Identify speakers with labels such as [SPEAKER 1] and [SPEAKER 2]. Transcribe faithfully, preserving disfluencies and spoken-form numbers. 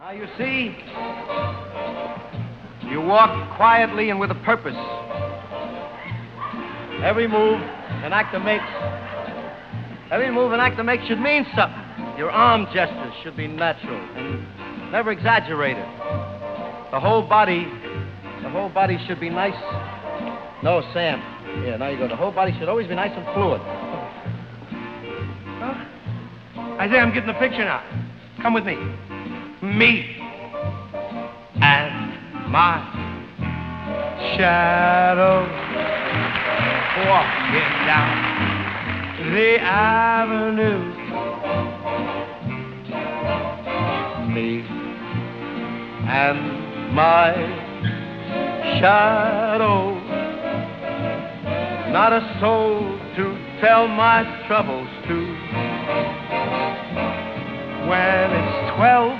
[SPEAKER 1] Now, you see, you walk quietly and with a purpose. Every move an actor makes, every move an actor makes should mean something. Your arm gestures should be natural and never exaggerated. The whole body, the whole body should be nice. No, Sam. Yeah, now you go. The whole body should always be nice and fluid.
[SPEAKER 2] Huh? Isaiah, I'm getting the picture now. Come with me. Me and my shadow walking down the avenue.
[SPEAKER 1] Me and my shadow. Not a soul to tell my troubles to. When it's twelve